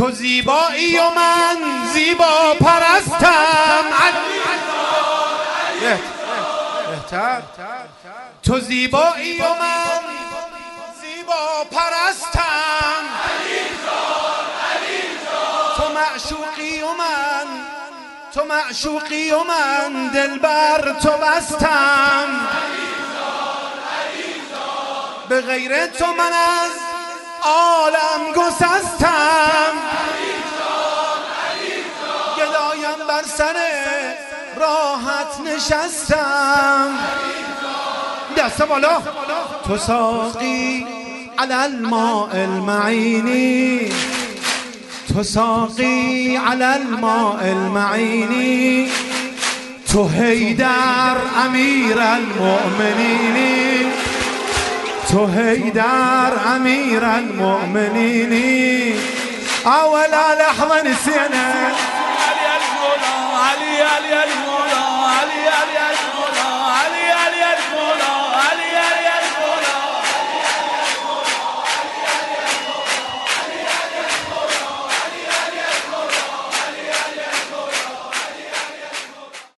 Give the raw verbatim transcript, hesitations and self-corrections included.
تو زیبایی و من زیبا پرستم. بهتر. تو زیبایی و من زیبا پرستم. تو معشوقی و من تو معشوقی و من دل بر تو بستم. به غیر تو من از عالم گسستم. گدایم بر سر راحت نشستم. دست بالا. تو ساقی علی الماء المعینی، تو ساقی علی الماء المعینی، تو حیدر امیر المؤمنینی، تو حیدر امیر المؤمنینی. اولا لحظه نسينا علي المولى علي